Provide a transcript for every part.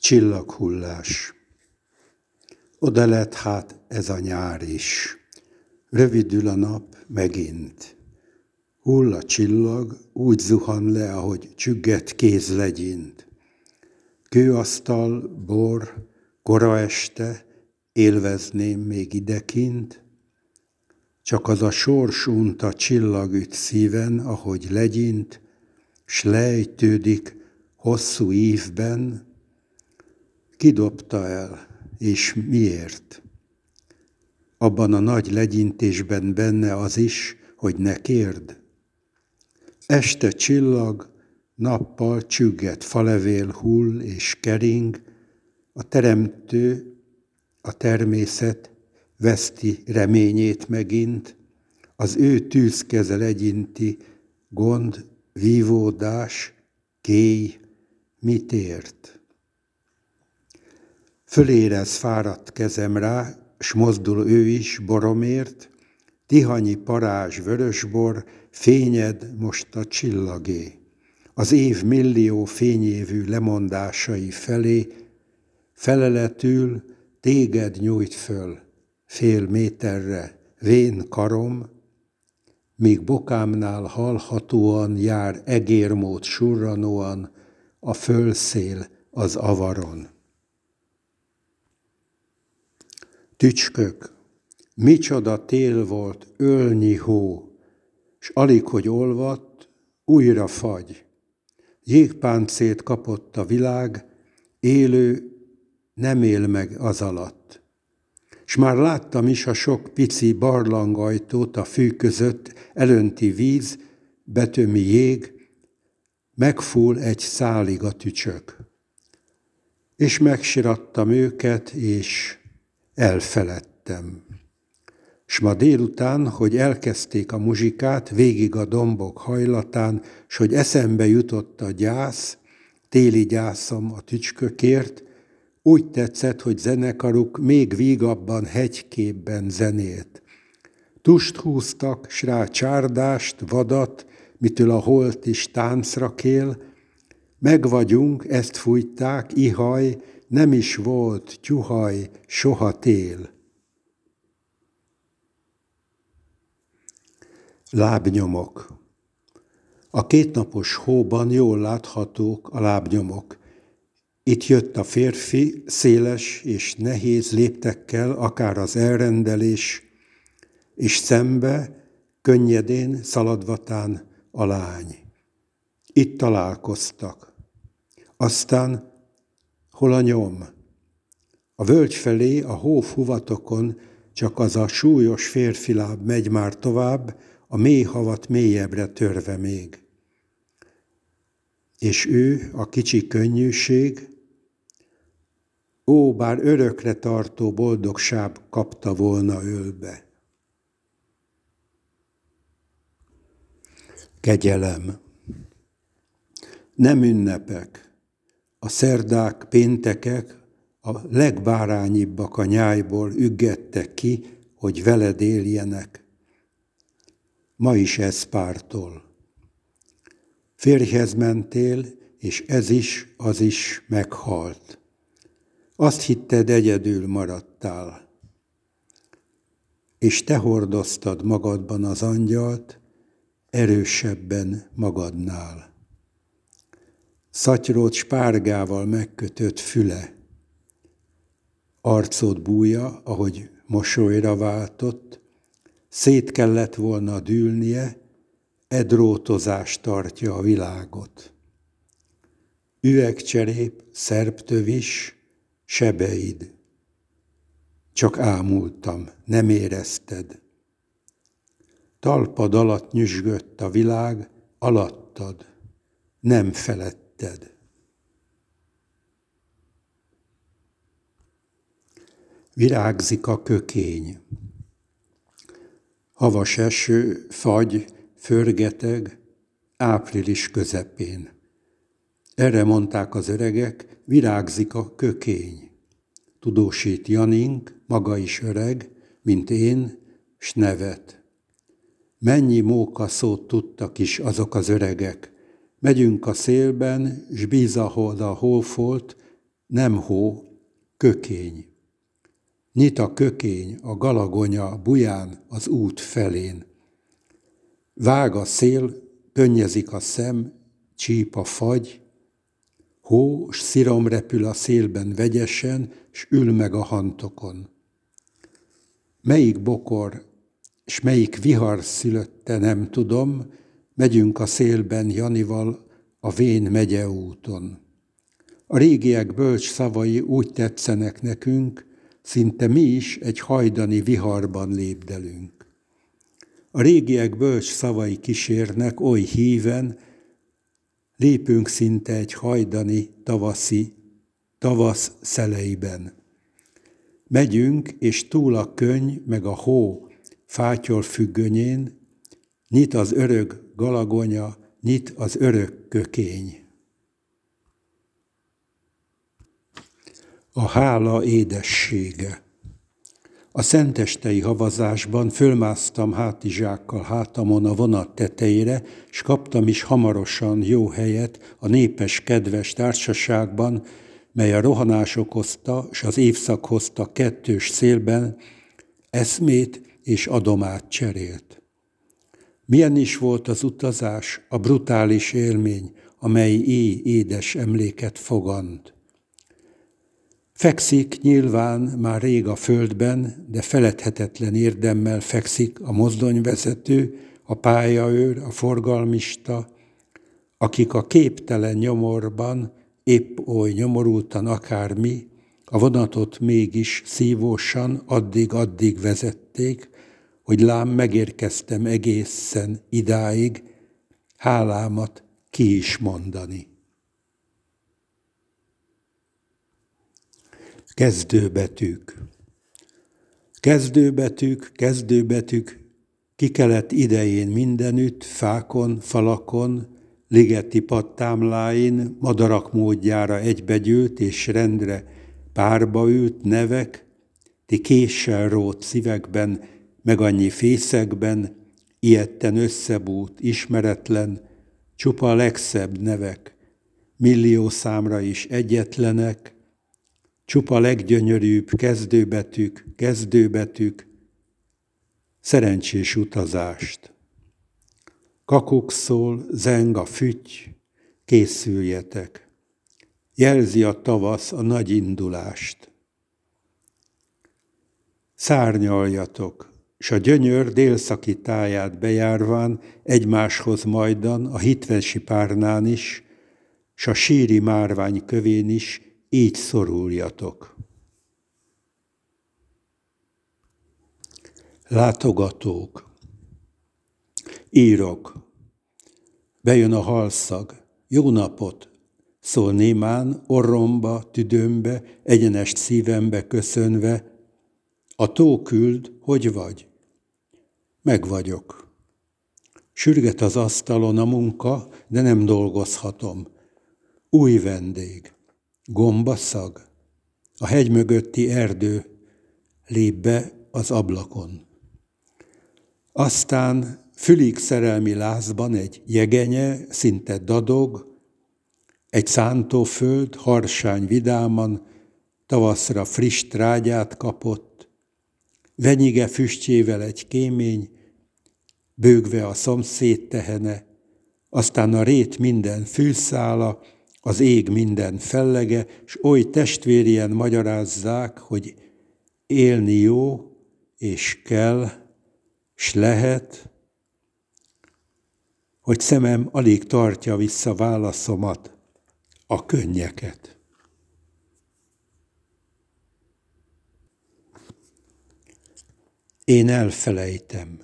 Csillaghullás. Oda lett hát ez a nyár is. Rövidül a nap megint. Hull a csillag, úgy zuhan le, ahogy csüggett kéz legyint. Kőasztal, bor, kora este, élvezném még idekint. Csak az a sors unta csillag üt szíven, ahogy legyint, s lejtődik hosszú ívben. Kidobta el, és miért? Abban a nagy legyintésben benne az is, hogy ne kérd. Este csillag, nappal csügget falevél hull és kering, a teremtő, a természet veszti reményét megint, az ő tűzkeze legyinti, gond, vívódás, kéj, mit ért? Fölérez fáradt kezem rá, s mozdul ő is boromért, tihanyi parázs vörösbor, fényed most a csillagé. Az év millió fényévű lemondásai felé, feleletül téged nyújt föl, fél méterre vén karom, míg bokámnál hallhatóan jár egérmód surranóan a földszél az avaron. Tücskök, micsoda tél volt, ölnyi hó, s alig, hogy olvadt, újra fagy. Jégpáncét kapott a világ, élő nem él meg az alatt. S már láttam is a sok pici barlangajtót a fű között, elönti víz, betömi jég, megfúl egy szálig a tücsök. És megsirattam őket, és elfeledtem. S ma délután, hogy elkezdték a muzsikát végig a dombok hajlatán, s hogy eszembe jutott a gyász, téli gyászom a tücskökért, úgy tetszett, hogy zenekaruk még vígabban hegyképben zenélt. Tust húztak, s rá csárdást, vadat, mitől a holt is táncra kél. Megvagyunk, ezt fújták, ihaj, nem is volt tyuhaj, soha tél. Lábnyomok. A kétnapos hóban jól láthatók a lábnyomok. Itt jött a férfi, széles és nehéz léptekkel, akár az elrendelés, és szembe, könnyedén, szaladvatán a lány. Itt találkoztak. Aztán hol a nyom? A völgy felé, a hófuvatokon csak az a súlyos férfiláb megy már tovább, a mély havat mélyebbre törve még. És ő, a kicsi könnyűség, ó, bár örökre tartó boldogság kapta volna ölbe. Kegyelem. Nem ünnepek. A szerdák, péntekek, a legbárányibbak a nyájból üggettek ki, hogy veled éljenek. Ma is ez pártol. Férjhez mentél, és ez is, az is meghalt. Azt hitted, egyedül maradtál. És te hordoztad magadban az angyalt, erősebben magadnál. Szatyrót spárgával megkötött füle, arcod bújja, ahogy mosolyra váltott, szét kellett volna dűlnie, e drótozás tartja a világot. Üvegcserép, szerptövis, sebeid. Csak ámultam, nem érezted. Talpad alatt nyüzsgött a világ, alattad, nem feledted. Virágzik a kökény. Havas eső, fagy, förgeteg, április közepén. Erre mondták az öregek, virágzik a kökény. Tudósít Janink, maga is öreg, mint én, s nevet. Mennyi móka szót tudtak is azok az öregek. Megyünk a szélben, s bíz a hófolt, nem hó, kökény. Nyit a kökény, a galagonya buján az út felén. Vág a szél, könnyezik a szem, csíp a fagy, hó s szirom repül a szélben vegyesen, s ül meg a hantokon. Melyik bokor, s melyik vihar szülötte, nem tudom, megyünk a szélben Janival a vén megye úton. A régiek bölcs szavai úgy tetszenek nekünk, szinte mi is egy hajdani viharban lépdelünk. A régiek bölcs szavai kísérnek oly híven, lépünk szinte egy hajdani tavasz szeleiben. Megyünk, és túl a könny meg a hó fátyol függönyén, nyit az örök galagonya, nyit az örök kökény. A hála édessége. A szentestei havazásban fölmásztam hátizsákkal hátamon a vonat tetejére, s kaptam is hamarosan jó helyet a népes, kedves társaságban, mely a rohanás okozta, s az évszak hozta kettős szélben, eszmét és adomát cserélt. Milyen is volt az utazás, a brutális élmény, amely édes emléket fogant. Fekszik nyilván már rég a földben, de feledhetetlen érdemmel fekszik a mozdonyvezető, a pályaőr, a forgalmista, akik a képtelen nyomorban, épp oly nyomorultan akár mi, a vonatot mégis szívósan addig vezették, hogy lám megérkeztem egészen idáig, hálámat ki is mondani. Kezdőbetűk. Kezdőbetűk, kikelet idején mindenütt, fákon, falakon, ligeti padtámláin, madarak módjára egybegyűlt és rendre párba ült nevek, ti késsel rót szívekben, meg annyi fészekben, ijedten összebújt, ismeretlen, csupa a legszebb nevek, millió számra is egyetlenek, csupa leggyönyörűbb kezdőbetűk, szerencsés utazást. Kakukszól, zeng a fütty, készüljetek. Jelzi a tavasz a nagy indulást. Szárnyaljatok, s a gyönyör délszaki táját bejárván egymáshoz majdan a hitvesi párnán is, s a síri márvány kövén is így szoruljatok. Látogatók. Írok. Bejön a halszag. Jó napot! Szól némán, orromba, tüdőmbe, egyenest szívembe köszönve. A tó küld, hogy vagy? Meg vagyok. Sürget az asztalon a munka, de nem dolgozhatom. Új vendég. Gombaszag. A hegy mögötti erdő lép be az ablakon. Aztán fülig szerelmi lázban egy jegenye, szinte dadog, egy szántóföld harsány vidáman, tavaszra friss trágyát kapott, venyige füstjével egy kémény, bőgve a szomszéd tehene, aztán a rét minden fűszála, az ég minden fellege, s oly testvérien magyarázzák, hogy élni jó, és kell, s lehet, hogy szemem alig tartja vissza válaszomat, a könnyeket. Én elfelejtem.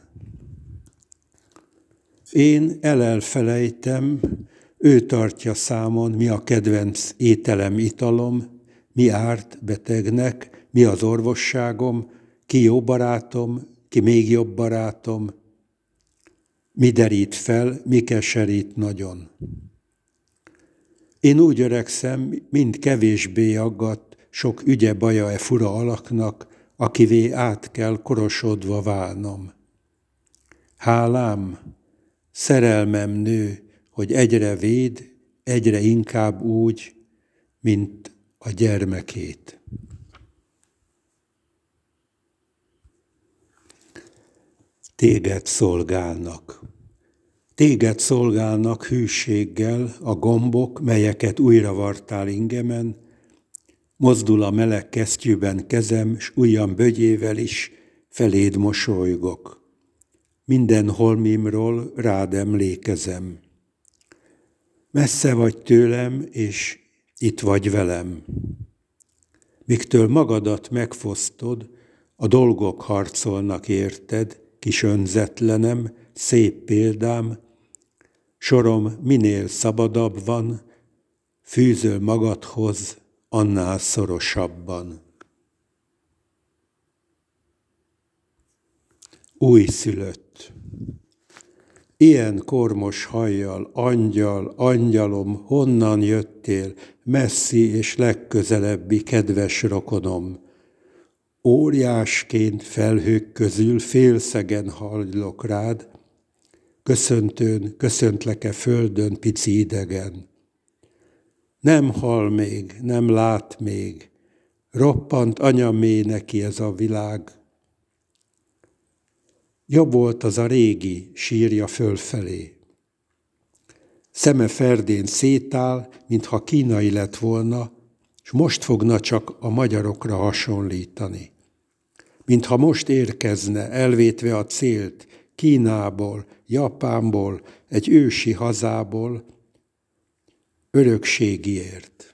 Én elfelejtem, ő tartja számon, mi a kedvenc ételem, italom, mi árt betegnek, mi az orvosságom, ki jó barátom, ki még jobb barátom, mi derít fel, mi keserít nagyon. Én úgy öregszem, mind kevésbé aggat, sok ügye baja fura alaknak, akivé át kell korosodva válnom. Hálám, szerelmem nő, hogy egyre véd, egyre inkább úgy, mint a gyermekét. Téged szolgálnak hűséggel a gombok, melyeket újra vartál ingemen, mozdul a meleg kesztyűben kezem, s ujjam bögyével is feléd mosolygok. Minden holmimról rád emlékezem. Messze vagy tőlem, és itt vagy velem. Miktől magadat megfosztod, a dolgok harcolnak érted, kis önzetlenem, szép példám, sorom minél szabadabb van, fűzöl magadhoz annál szorosabban. Újszülött. Ilyen kormos hajjal, angyal, angyalom, honnan jöttél, messzi és legközelebbi kedves rokonom? Óriásként felhők közül félszegen hajlok rád, köszöntőn, köszöntlek-e földön, pici idegen. Nem hall még, nem lát még, roppant anya mély neki ez a világ. Jobb volt az a régi, sírja fölfelé. Szeme ferdén szétáll, mintha kínai lett volna, s most fogna csak a magyarokra hasonlítani. Mintha most érkezne, elvétve a célt, Kínából, Japánból, egy ősi hazából, örökségiért.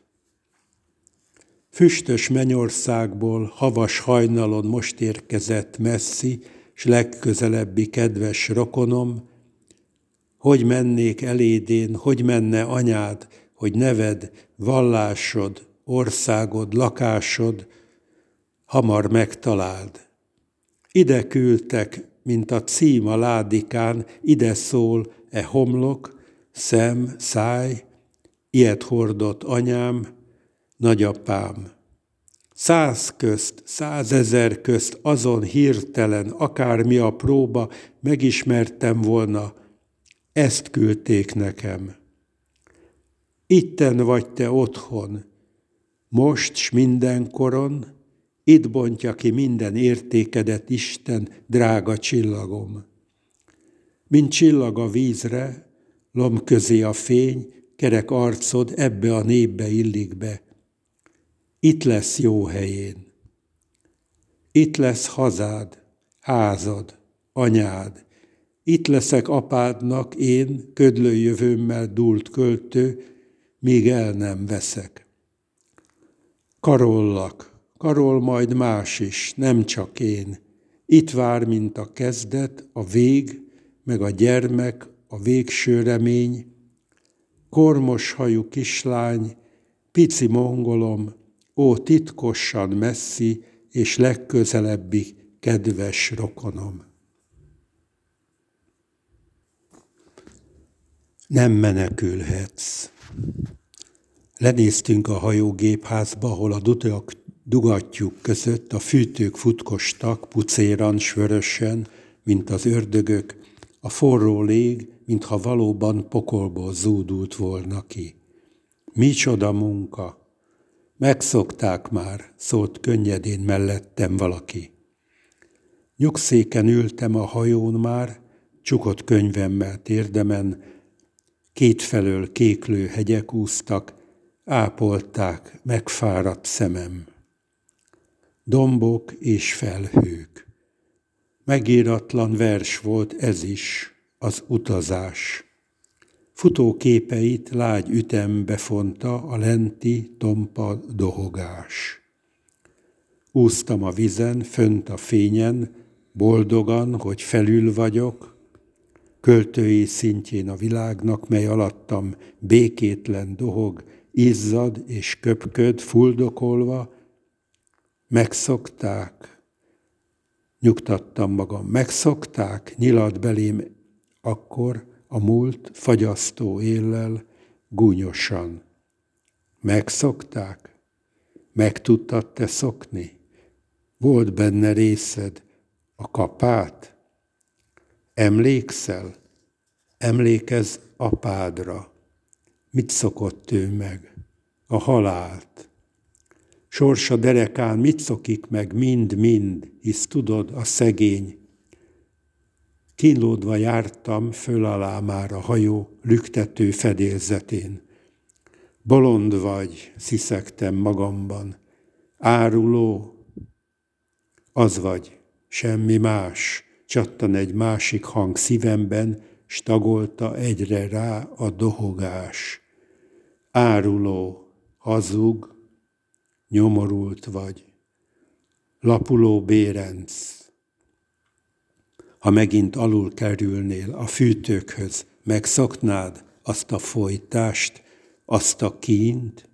Füstös mennyországból, havas hajnalon most érkezett messzi, s legközelebbi kedves rokonom, hogy mennék elédén, hogy menne anyád, hogy neved, vallásod, országod, lakásod hamar megtaláld. Ide küldtek, mint a cím a ládikán, ide szól e homlok, szem, száj, ilyet hordott anyám, nagyapám. 100 közt, 100 000 közt azon hirtelen, akármi a próba, megismertem volna, ezt küldték nekem. Itten vagy te otthon, most s mindenkoron, itt bontja ki minden értékedet Isten, drága csillagom. Mint csillag a vízre, lomb közé a fény, kerek arcod ebbe a népbe illik be. Itt lesz jó helyén. Itt lesz hazád, házad, anyád. Itt leszek apádnak én, ködlő jövőmmel dúlt költő, míg el nem veszek. Karollak, karol majd más is, nem csak én. Itt vár, mint a kezdet, a vég, meg a gyermek, a végső remény. Kormos hajú kislány, pici mongolom, ó titkosan messzi és legközelebbi kedves rokonom. Nem menekülhetsz. Lenéztünk a hajógépházba, ahol a dugattyúk között a fűtők futkostak, pucéran, svörösen, mint az ördögök, a forró lég, mintha valóban pokolból zúdult volna ki. Micsoda munka! Megszokták már, szólt könnyedén mellettem valaki. Nyugszéken ültem a hajón már, csukott könyvemmel térdemen, kétfelől kéklő hegyek úsztak, ápolták megfáradt szemem. Dombok és felhők. Megíratlan vers volt ez is, az utazás. Futóképeit lágy ütembe fonta a lenti tompa dohogás. Úsztam a vizen, fönt a fényen, boldogan, hogy felül vagyok, költői szintjén a világnak, mely alattam békétlen dohog, izzad és köpköd, fuldokolva. Megszokták, nyugtattam magam, megszokták, nyilat belém akkor a múlt fagyasztó éllel, gúnyosan. Megszokták? Meg tudtad te szokni? Volt benne részed a kapát? Emlékszel? Emlékezz apádra. Mit szokott ő meg? A halált. Sorsa derekán mit szokik meg mind-mind, hisz tudod, a szegény. Kínlódva jártam föl alá már a hajó lüktető fedélzetén. Bolond vagy, sziszegtem magamban. Áruló, az vagy, semmi más, csattan egy másik hang szívemben, s tagolta egyre rá a dohogás. Áruló, hazug, nyomorult vagy, lapuló bérenc. Ha megint alul kerülnél a fűtőkhöz, megszoknád azt a folytást, azt a kínt?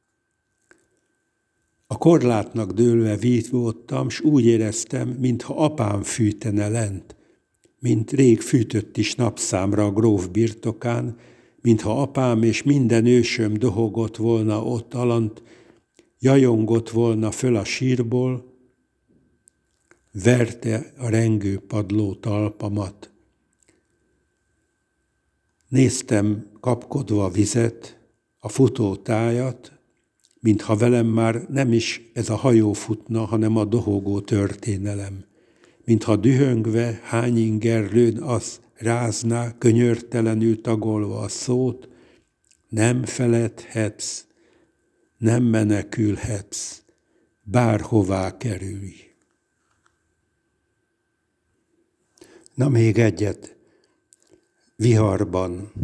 A korlátnak dőlve vívódtam, s úgy éreztem, mintha apám fűtene lent, mint rég fűtött is napszámra a gróf birtokán, mintha apám és minden ősöm dohogott volna ott alant, jajongott volna föl a sírból, verte a rengő padló talpamat. Néztem kapkodva a vizet, a futótájat, mintha velem már nem is ez a hajó futna, hanem a dohogó történelem. Mintha dühöngve hányingerlőn az rázná, könyörtelenül tagolva a szót, nem feledhetsz, nem menekülhetsz, bárhová kerülj. Na még egyet. Viharban.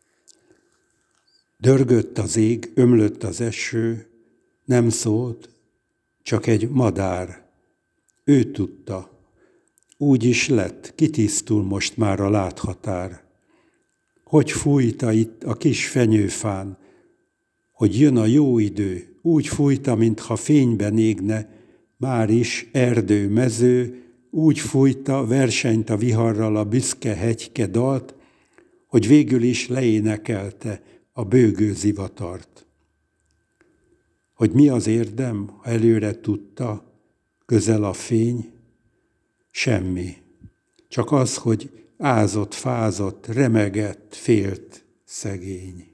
Dörgött az ég, ömlött az eső, nem szólt, csak egy madár. Ő tudta, úgy is lett, kitisztul most már a láthatár. Hogy fújta itt a kis fenyőfán, hogy jön a jó idő, úgy fújta, mintha fényben égne, már is erdő, mező, úgy fújta, versenyt a viharral a büszke hegyke dalt, hogy végül is leénekelte a bőgő zivatart. Hogy mi az érdem, ha előre tudta, közel a fény? Semmi. Csak az, hogy ázott, fázott, remegett, félt szegény.